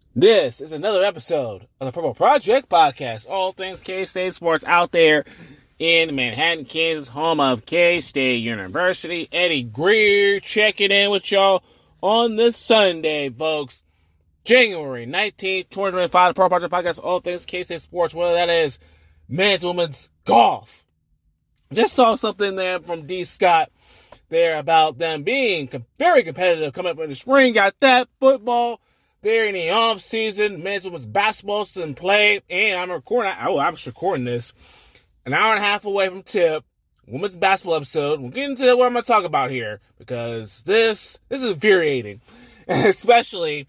This is another episode of the Purple Project Podcast. All things K-State sports out there in Manhattan, Kansas, home of K-State University. Eddie Greer checking in with y'all on this Sunday, folks. January 19th, 2025, the Purple Project Podcast. All things K-State sports, whether that is men's, women's, golf. Just saw something there from D. Scott there about them being very competitive coming up in the spring. Got that football. They're in the off season. Men's women's basketball still in play, and I'm recording this an hour and a half away from tip. Women's basketball episode. We'll get into what I'm going to talk about here because this is infuriating, especially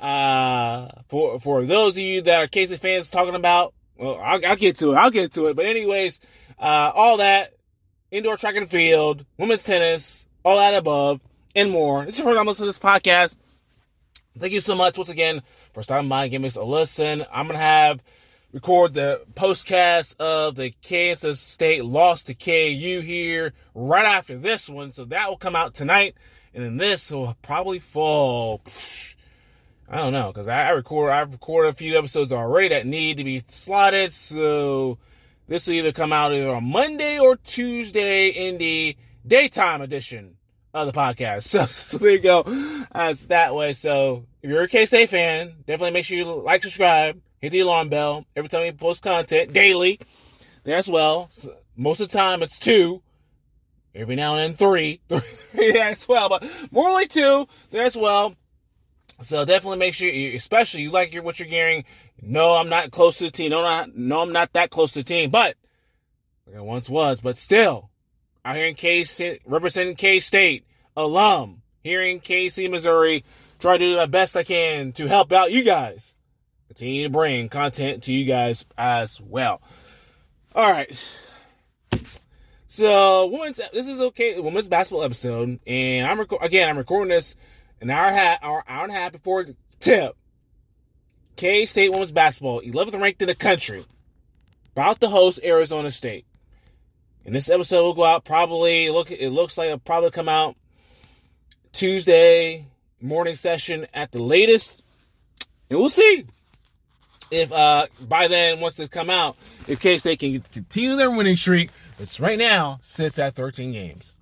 for those of you that are K-State fans talking about. Well, I'll get to it. But anyways, all that indoor track and field, women's tennis, all that above, and more. This is your first time listening to this podcast. Thank you so much once again for stopping by and giving us a listen. I'm going to record the postcast of the Kansas State loss to KU here right after this one. So that will come out tonight. And then this will probably fall, I don't know, because I've recorded a few episodes already that need to be slotted. So this will either come out either on Monday or Tuesday in the daytime edition of the podcast. So there you go. It's that way. So if you're a K-State fan, definitely make sure you like, subscribe, hit the alarm bell every time we post content daily there as well. So most of the time it's 2. Every now and then 3 there as well, but more like 2 there as well. So definitely make sure especially you like what you're hearing. No, I'm not close to the team. No, I'm not that close to the team, but I once was, but still. Out here in K-State, representing K-State, alum, here in KC, Missouri, try to do the best I can to help out you guys. Continue to bring content to you guys as well. All right. So, this is okay. Women's basketball episode, and I'm recording this an hour and a half before the tip. K-State women's basketball, 11th ranked in the country, about to host Arizona State. And this episode will go out it looks like it'll probably come out Tuesday morning session at the latest. And we'll see if by then, once this come out, if K-State can continue their winning streak, which right now sits at 13 games.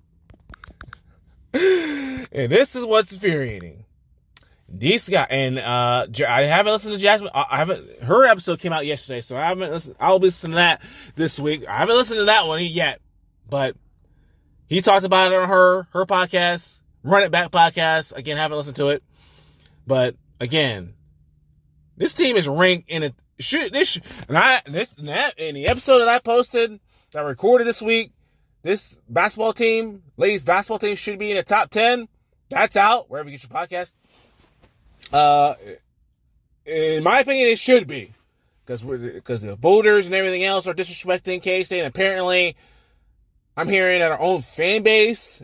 And this is what's infuriating. These guys, and I haven't listened to Jasmine. Her episode came out yesterday, so I haven't listened. I'll be listening to that this week. I haven't listened to that one yet, but he talked about it on her podcast, Run It Back podcast. Again, haven't listened to it, but again, this team is ranked in in the episode that I posted that I recorded this week. This basketball team, ladies basketball team, should be in the top 10. That's out wherever you get your podcast. In my opinion, it should be because the voters and everything else are disrespecting K-State. And apparently, I'm hearing that our own fan base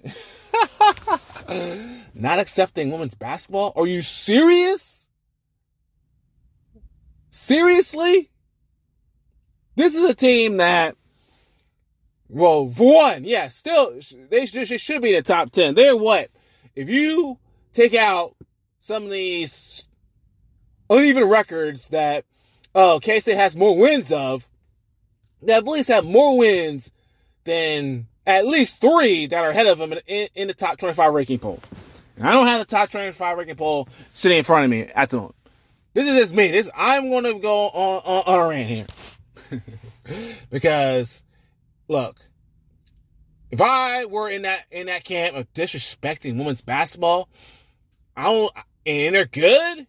not accepting women's basketball. Are you serious? Seriously? This is a team that, well, for one, yeah, still they should be in the top 10. They're what? If you take out some of these uneven records that K-State has more wins of, that at least have more wins than at least 3 that are ahead of them in the top 25 ranking poll. And I don't have the top 25 ranking poll sitting in front of me at the moment. This is just me. I'm going to go on a rant here. Because, look, if I were in that camp of disrespecting women's basketball, and they're good.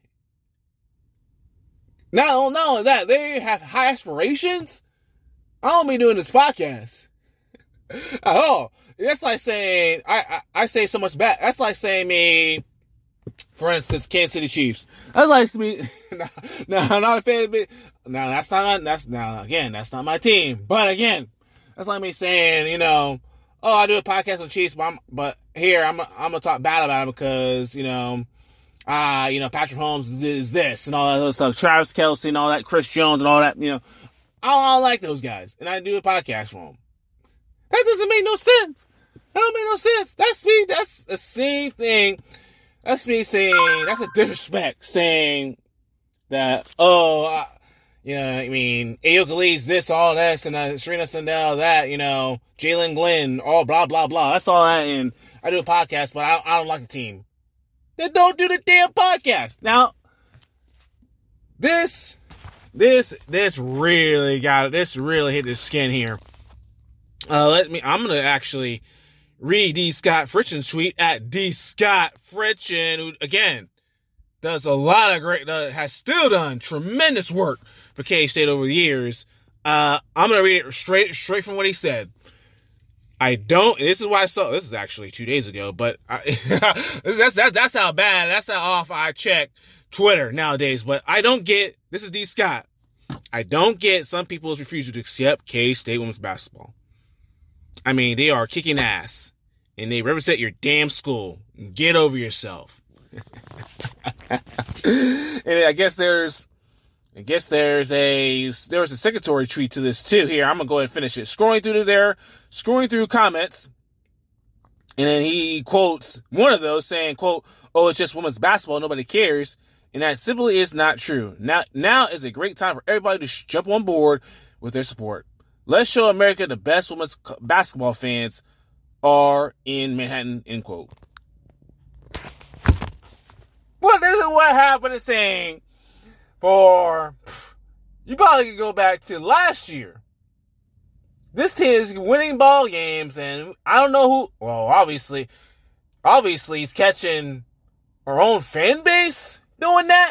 Not only that, they have high aspirations. I don't be doing this podcast at all. That's like saying I say so much bad. That's like saying me, for instance, Kansas City Chiefs. That's like me. No, I'm not a fan of it. No, that's not my team. But again, that's like me saying, I do a podcast on Chiefs, but here I'm gonna talk bad about it because Patrick Mahomes is this and all that other stuff. Travis Kelce and all that, Chris Jones and all that, I don't like those guys. And I do a podcast for them. That doesn't make no sense. That don't make no sense. That's me. That's the same thing. That's me saying, that's a disrespect saying that, I mean, Ayoka Lee's this, all this, and Serena Sandel, that, Jalen Glenn, all blah, blah, blah. That's all that, and I do a podcast, but I don't like the team. Then don't do the damn podcast. Now, this really hit the skin here. I'm going to actually read D. Scott Fritchen's tweet at D. Scott Fritchen, who, again, does a lot of has still done tremendous work for K-State over the years. I'm going to read it straight from what he said. This is why I saw, this is actually 2 days ago, but that's how bad, that's how off I check Twitter nowadays. But this is D. Scott. I don't get some people's refusal to accept K-State women's basketball. I mean, they are kicking ass, and they represent your damn school. Get over yourself. And I guess there was a secondary tweet to this too. Here, I'm gonna go ahead and finish it. Scrolling through comments, and then he quotes one of those saying, quote, "Oh, it's just women's basketball, nobody cares," and that simply is not true. Now is a great time for everybody to jump on board with their support. Let's show America the best women's basketball fans are in Manhattan, end quote. Well, this is what happened to saying you probably could go back to last year. This team is winning ball games, and I don't know who, well, obviously he's catching our own fan base doing that.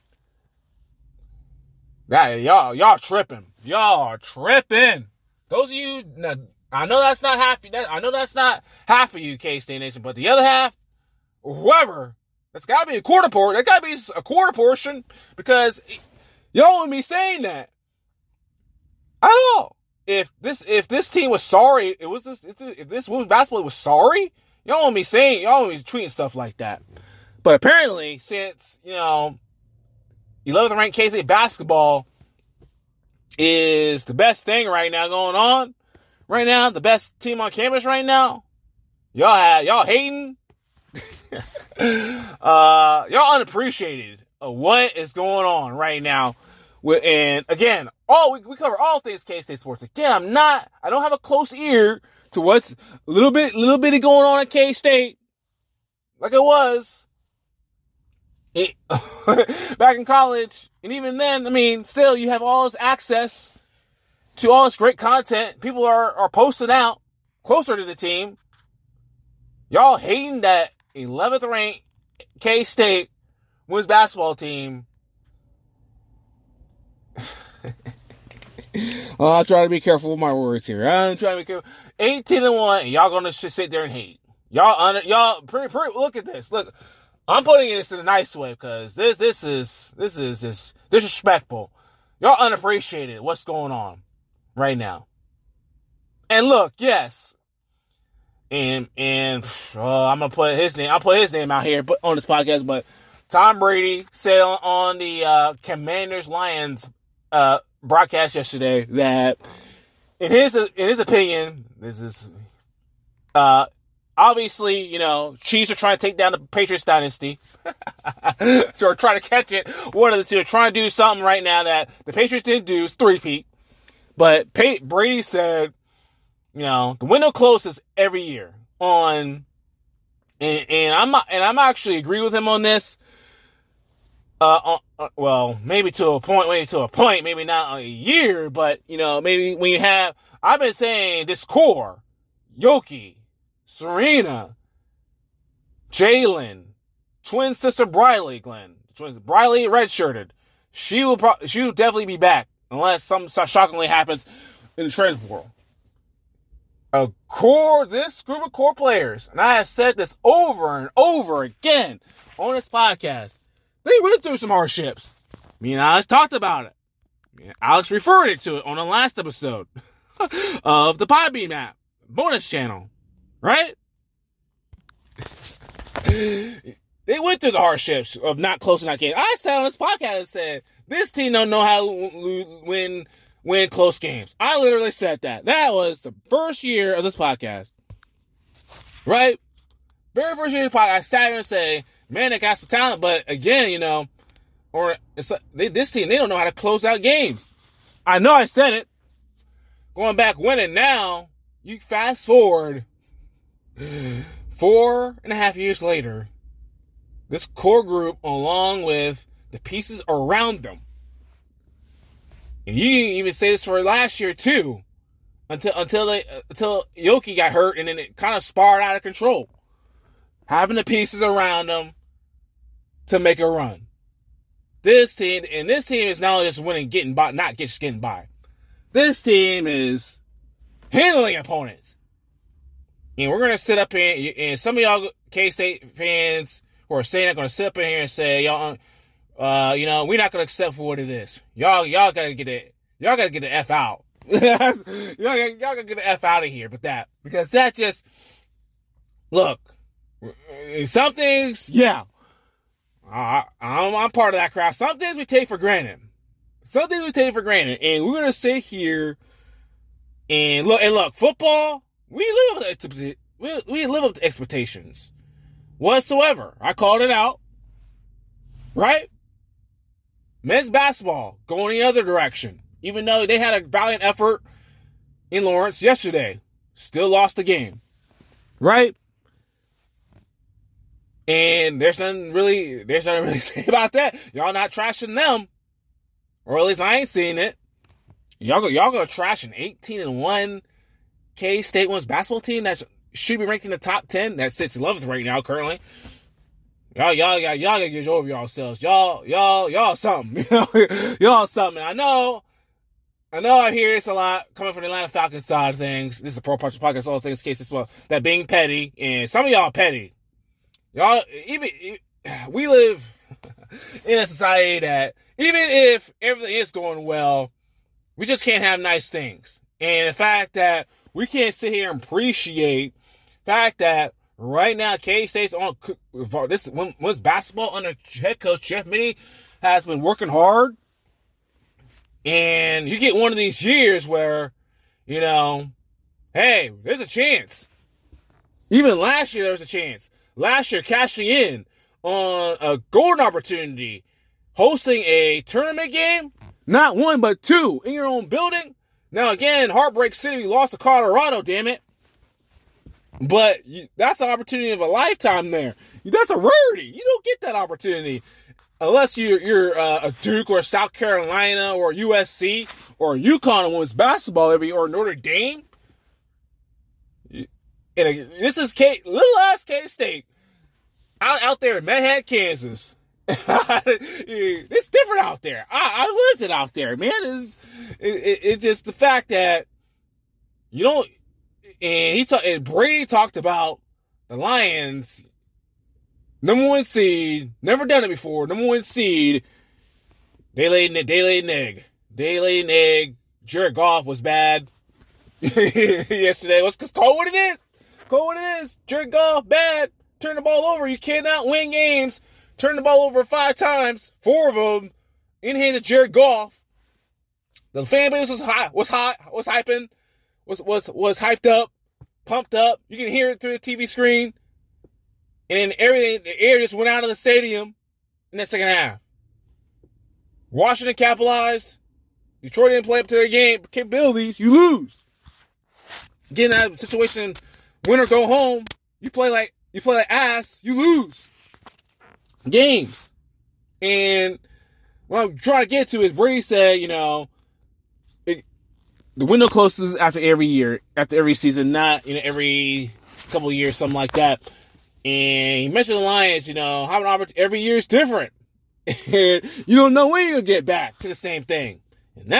Y'all tripping. Y'all are tripping. Those of you, I know that's not half of you, K-State Nation, but the other half, whoever, that's got to be a quarter portion. That got to be a quarter portion, because y'all wouldn't be saying that at all. If this team was sorry, if this women's basketball was sorry, y'all wouldn't be tweeting stuff like that. But apparently, since 11th ranked K-State basketball is the best thing right now going on, right now, the best team on campus right now, y'all hating. Y'all unappreciated of what is going on right now. And again, we cover all things K-State sports. Again, I don't have a close ear to what's a little bitty going on at K-State, like it was back in college. And even then, I mean, still, you have all this access to all this great content. People are posting out closer to the team. Y'all hating that 11th ranked K-State women's basketball team. I'll try to be careful with my words here. I'm trying to be careful. 18-1, and y'all gonna just sit there and hate. Y'all pretty. Look at this. Look, I'm putting this in a nice way, because this is disrespectful. Y'all unappreciated what's going on right now. And look, yes. And I'm gonna put his name. I'll put his name out here on this podcast. But Tom Brady said on the Commanders Lions broadcast yesterday that in his opinion, this is obviously, Chiefs are trying to take down the Patriots dynasty. Or trying to catch it. One of the two are trying to do something right now that the Patriots didn't do, is three-peat. But Brady said, the window closes every year and I'm actually agree with him on this. Well, maybe to a point, maybe not a year, but maybe when you have, I've been saying this core, Yoki, Serena, Jalen, twin sister Briley, Briley redshirted. She will definitely be back unless something shockingly happens in the transfer portal. This group of core players, and I have said this over and over again on this podcast, they went through some hardships. Me and Alex talked about it. Alex referred to it on the last episode of the Podbean app bonus channel, right? They went through the hardships of not closing that game. I said on this podcast, I said, this team don't know how to win close games. I literally said that. That was the first year of this podcast. Right? Very first year of the podcast, I sat here and say, man, they got some talent. But again, or this team, they don't know how to close out games. I know I said it. Going back when and now, you fast forward 4.5 years later, this core group, along with the pieces around them, and you can even say this for last year too, until Yoki got hurt, and then it kind of spiraled out of control. Having the pieces around them to make a run. This team is not only just winning, getting by, not just getting by. This team is handling opponents. And we're going to sit up here, and some of y'all K-State fans who are saying, are going to sit up in here and say, y'all, we're not going to accept for what it is. Y'all got to get it. Y'all got to get the F out. y'all got to get the F out of here with that. Because that just, look, some things, yeah. I'm part of that crowd. Some things we take for granted. And we're going to sit here and look, football, we live up to expectations whatsoever. I called it out, right? Men's basketball going the other direction. Even though they had a valiant effort in Lawrence yesterday, still lost the game, right? And there's nothing really to say about that. Y'all not trashing them. Or at least I ain't seeing it. Y'all gonna trash an 18-1 K-State women's basketball team that should be ranked in the top 10. That sits 11th right now currently. Y'all gotta get over yourselves. Y'all something. Y'all something. I know I hear this a lot coming from the Atlanta Falcons side of things. This is a Pro Punch podcast, all things case as well. That being petty, and some of y'all petty. Y'all, we live in a society that even if everything is going well, we just can't have nice things. And the fact that we can't sit here and appreciate the fact that right now K-State's on this women's basketball under head coach Jeff Mittie has been working hard. And you get one of these years where, hey, there's a chance. Even last year there was a chance. Last year, cashing in on a golden opportunity, hosting a tournament game, not one, but two, in your own building. Now, again, Heartbreak City lost to Colorado, damn it. But that's an opportunity of a lifetime there. That's a rarity. You don't get that opportunity unless you're a Duke or South Carolina or USC or UConn and women's basketball or Notre Dame. And this is little ass K-State out there in Manhattan, Kansas. It's different out there. I lived it out there, man. It's just the fact that you don't. And Brady talked about the Lions, number one seed, never done it before. Number one seed, they laid an egg. Jared Goff was bad yesterday. Call what it is. Jared Goff, bad. Turn the ball over. You cannot win games. Turn the ball over 5 times. 4 of them in hand of Jared Goff. The fan base was hyping, was hyped up, pumped up. You can hear it through the TV screen. And then the air just went out of the stadium in that second half. Washington capitalized. Detroit didn't play up to their game capabilities. You lose. Get in that situation, win or go home. You play like ass. You lose games. And what I'm trying to get to is Brady said, the window closes after every year, after every season, not every couple of years, something like that. And he mentioned the Lions, having an opportunity every year is different. And you don't know when you're going to get back to the same thing. And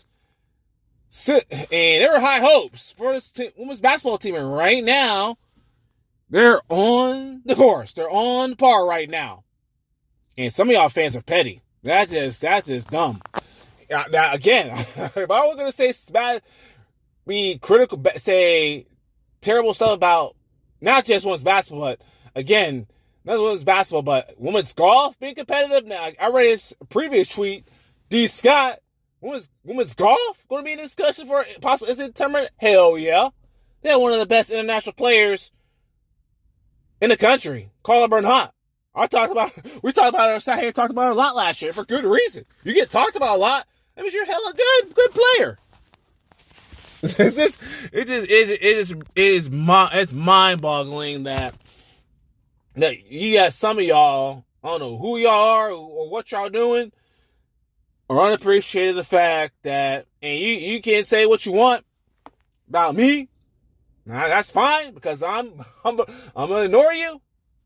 there were high hopes for this women's basketball team. And right now, they're on the course. They're on par right now. And some of y'all fans are petty. That's just dumb. Now, again, if I was going to say bad, be critical, say terrible stuff about not just women's basketball, but again, not women's basketball, but women's golf being competitive. Now, I read his previous tweet, D. Scott, women's golf going to be in discussion for possible NCAA tournament? Hell yeah. They're one of the best international players in the country. Carla Bernhardt. we talked about it, sat here and talked about it a lot last year for good reason. You get talked about a lot, that means you're hella good player. It's mind-boggling that you got some of y'all, I don't know who y'all are or what y'all doing, or unappreciated the fact that, and you can't say what you want about me. Now that's fine, because I'm gonna ignore you.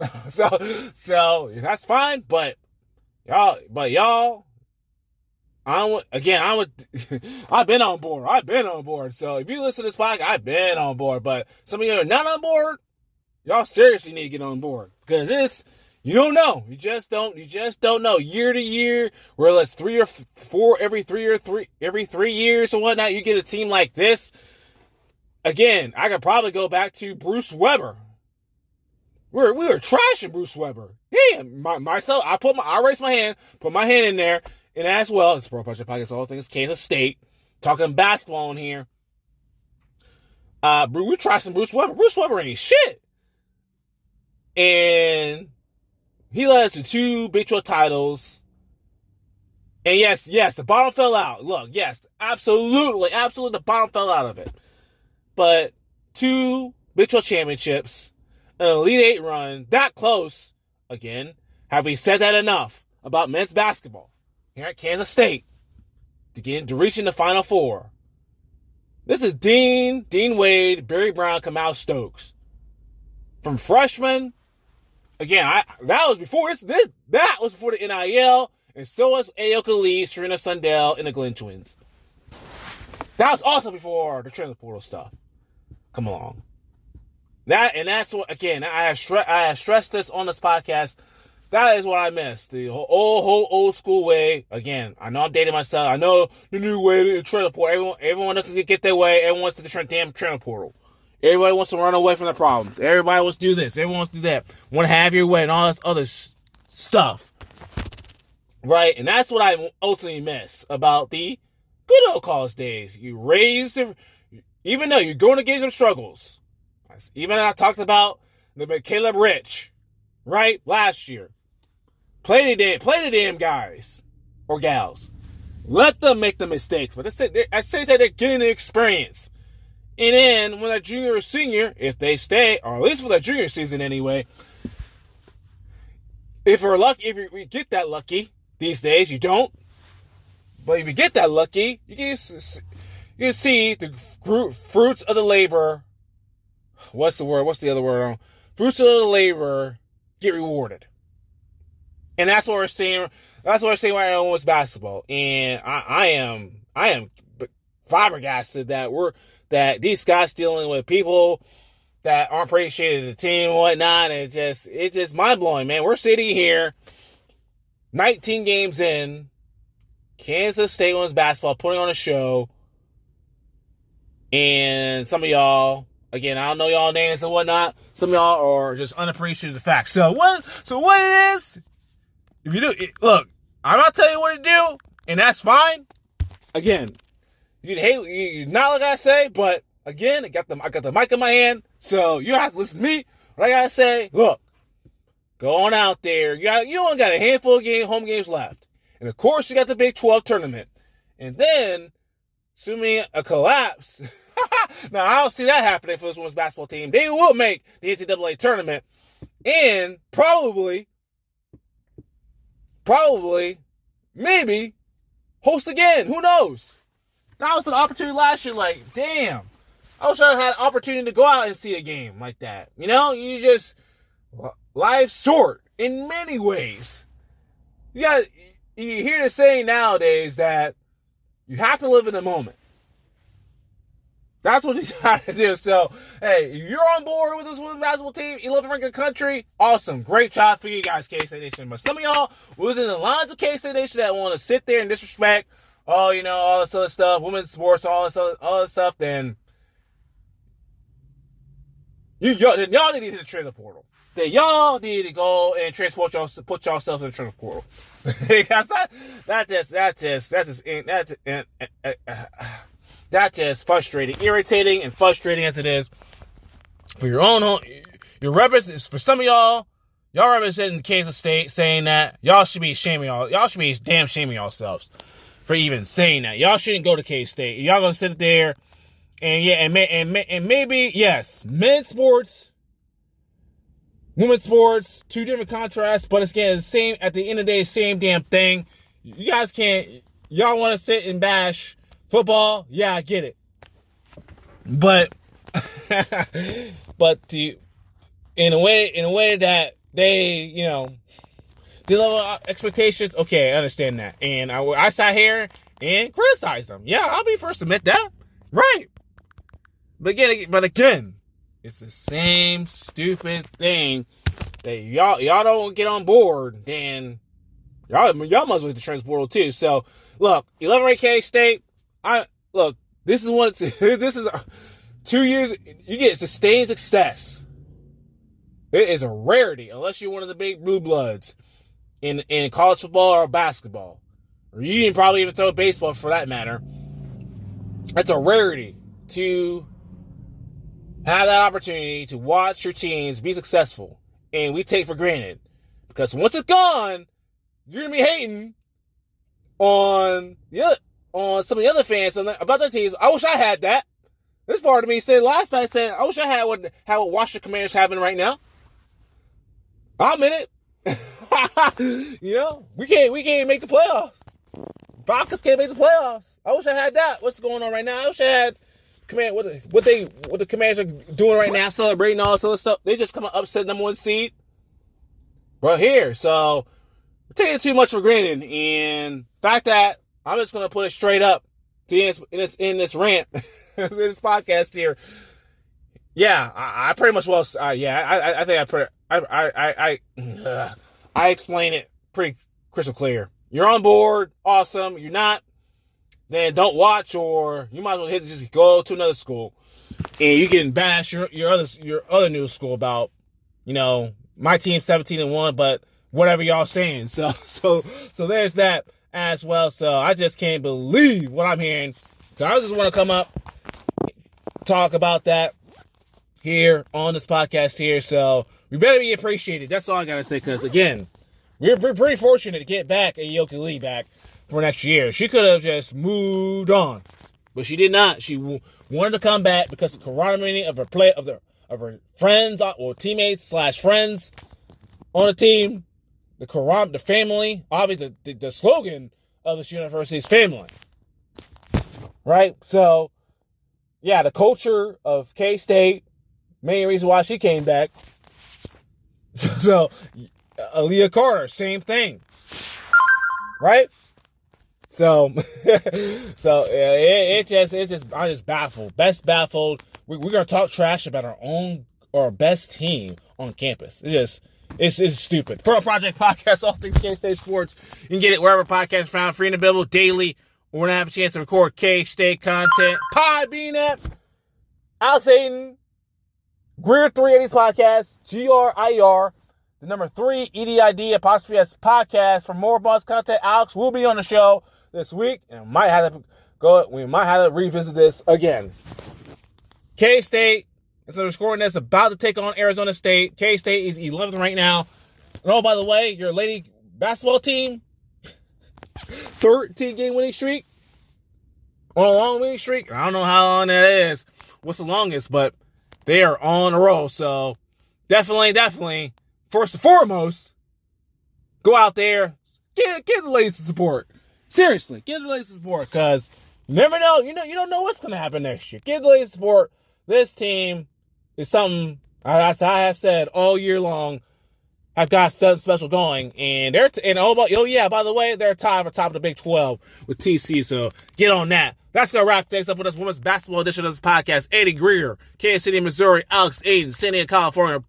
so that's fine. But y'all, I've been on board. So if you listen to this podcast, I've been on board. But some of you are not on board. Y'all seriously need to get on board, because you don't know. You just don't know. Year to year, where it's 3 or 4 every 3 years or whatnot, you get a team like this. Again, I could probably go back to Bruce Weber. We were trashing Bruce Weber. Yeah, myself, I raised my hand, put my hand in there, and as well, it's Pro Project Podcast, all things Kansas State, talking basketball in here. We're trashing Bruce Weber. Bruce Weber ain't shit. And he led us to 2 Big 12 titles. And yes, the bottom fell out. Look, yes, absolutely, the bottom fell out of it. But 2 Big 12 championships, an Elite 8 run, that close. Again, have we said that enough about men's basketball here at Kansas State to reaching the Final Four? This is Dean Wade, Barry Brown, Kamau Stokes. From freshmen, again, that was before the NIL, and so was Ayoka Lee, Serena Sundell, and the Glenn Twins. That was also before the transfer portal stuff. Come along. That's what, again, I have stressed this on this podcast. That is what I miss. The whole old school way. Again, I know I'm dating myself. I know the new way to the transfer portal. Everyone doesn't get their way. Everyone wants to the damn transfer portal. Everybody wants to run away from the problems. Everybody wants to do this. Everyone wants to do that. Want to have your way and all this other stuff. Right? And that's what I ultimately miss about the good old college days. Even though you're going against some struggles. Even I talked about the Caleb Rich, right? Last year. Play the damn guys or gals. Let them make the mistakes. But I say that they're getting the experience. And then when they're junior or senior, if they stay, or at least for their junior season anyway, if we get that lucky, these days you don't, but if you get that lucky, you can see the fruits of the labor. What's the word? What's the other word? Fruits of the labor get rewarded. And that's what we're seeing. That's what we're seeing right now with basketball. And I am flabbergasted that these guys dealing with people that aren't appreciated the team and whatnot. And it's just mind blowing, man. We're sitting here 19 games in, Kansas State women's basketball putting on a show. And some of y'all, again, I don't know y'all names and whatnot. Some of y'all are just unappreciated the fact. So what it is, if you do, look, I'm not telling you what to do, and that's fine. Again, you can hate, you not like I say, but again, I got the mic in my hand, so you don't have to listen to me. What I gotta say, look, go on out there. You only got a handful of home games left, and of course you got the Big 12 tournament, and then assuming a collapse. Now I don't see that happening for this women's basketball team. They will make the NCAA tournament, and probably, maybe host again. Who knows? That was an opportunity last year. Like, damn, I wish I had an opportunity to go out and see a game like that. You know, life's short in many ways. You hear the saying nowadays that you have to live in the moment. That's what you got to do. So, hey, if you're on board with this women's basketball team, 11th ranked in the country, awesome. Great job for you guys, K-State Nation. But some of y'all within the lines of K-State Nation that want to sit there and disrespect, all this other stuff, women's sports, all this stuff, then y'all need to hit the transfer portal. Then y'all need to go and put yourselves in the transfer portal. That's just frustrating, irritating, and frustrating as it is for your representatives. For some of y'all, y'all representing Kansas State saying that. Y'all should be damn shaming yourselves for even saying that. Y'all shouldn't go to K-State. Y'all gonna sit there and maybe, yes, men's sports, women's sports, two different contrasts, but it's getting the same, at the end of the day, same damn thing. You guys y'all want to sit and bash football? Yeah, I get it. But, in a way that they, the level of expectations, okay, I understand that. And I sat here and criticized them. Yeah, I'll be first to admit that. Right. But again, it's the same stupid thing that y'all don't get on board, then y'all must as well hit the transfer portal too. So, look, 11 K-State, this is 2 years, you get sustained success. It is a rarity, unless you're one of the big blue bloods in college football or basketball. Or you can probably even throw baseball for that matter. It's a rarity to have that opportunity to watch your teams be successful. And we take for granted. Because once it's gone, you're going to be hating on some of the other fans about their teams. I wish I had that. This part of me said last night, I wish I had what Washington Commanders having right now. I'm in it. We can't make the playoffs. Falcons can't make the playoffs. I wish I had that. What's going on right now? I wish I had what the Commanders are doing right now, celebrating all this other stuff. They just come and upset number 1 seed. But here, so I'm taking too much for granted. And the fact that I'm just gonna put it straight up in this rant, in this podcast here. Yeah, I pretty much I think I explain it pretty crystal clear. You're on board, awesome. You're not, then don't watch, or you might as well just go to another school, and you can bash your other new school about, my team's 17-1, but whatever y'all saying. So there's that as well. So I just can't believe what I'm hearing. So I just want to come up, talk about that here on this podcast here. So we better be appreciated. That's all I gotta say. Because again, we're pretty fortunate to get back Aoki Lee back for next year. She could have just moved on, but she did not. She wanted to come back because the camaraderie of her friends or teammates / friends on the team, the family. Obviously, the slogan of this university is family, right? So, yeah, the culture of K-State, main reason why she came back. So, Aaliyah Carter, same thing, right? So, I'm just baffled. Baffled. We're gonna talk trash about our best team on campus. It's stupid. Pro Project Podcast, all things K-State sports. You can get it wherever podcasts are found, free and available daily. We're gonna have a chance to record K-State content. Podbean app. Alex Aiden. Greer 380s podcast. GRIER. The number 3 EDID apostrophe S podcast. For more bonus content, Alex will be on the show this week, and we might have to revisit this again. K-State, instead of scoring this, about to take on Arizona State. K-State is 11th right now. And oh, by the way, your lady basketball team, 13-game winning streak, on a long winning streak. I don't know how long that is. What's the longest, but they are on a roll. So definitely, first and foremost, go out there, give the ladies some support. Seriously, give the ladies some support, because you never know. You don't know what's going to happen next year. Give the ladies support. This team is something, as I have said all year long, I've got something special going. And by the way, they're tied for top of the Big 12 with TC. So get on that. That's going to wrap things up with this women's basketball edition of this podcast. Eddie Greer, Kansas City, Missouri, Alex Aiden, San Diego, California.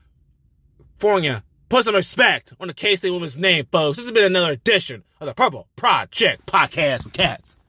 Put some respect on the K-State women's name, folks. This has been another edition of the Purple Project Podcast with Cats.